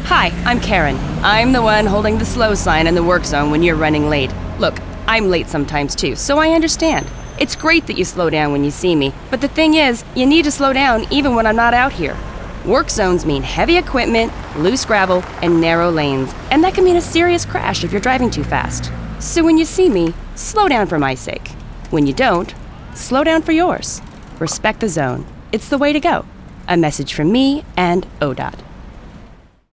Hi, I'm Karen. I'm the one holding the slow sign in the work zone when you're running late. Look, I'm late sometimes too, so I understand. It's great that you slow down when you see me, but the thing is, you need to slow down even when I'm not out here. Work zones mean heavy equipment, loose gravel, and narrow lanes, and that can mean a serious crash if you're driving too fast. So when you see me, slow down for my sake. When you don't, slow down for yours. Respect the zone. It's the way to go. A message from me and ODOT.